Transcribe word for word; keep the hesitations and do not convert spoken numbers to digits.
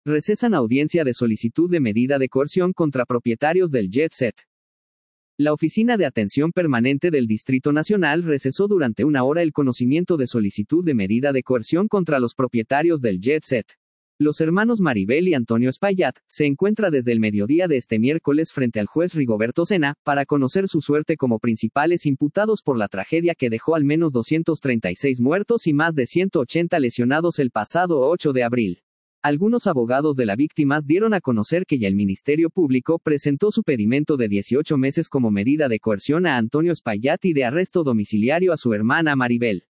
Recesan audiencia de solicitud de medida de coerción contra propietarios del Jet Set. La Oficina de Atención Permanente del Distrito Nacional recesó durante una hora el conocimiento de solicitud de medida de coerción contra los propietarios del Jet Set. Los hermanos Maribel y Antonio Espaillat se encuentra desde el mediodía de este miércoles frente al juez Rigoberto Sena, para conocer su suerte como principales imputados por la tragedia que dejó al menos doscientos treinta y seis muertos y más de ciento ochenta lesionados el pasado ocho de abril. Algunos abogados de las víctimas dieron a conocer que ya el Ministerio Público presentó su pedimento de dieciocho meses como medida de coerción a Antonio Espaillat y de arresto domiciliario a su hermana Maribel.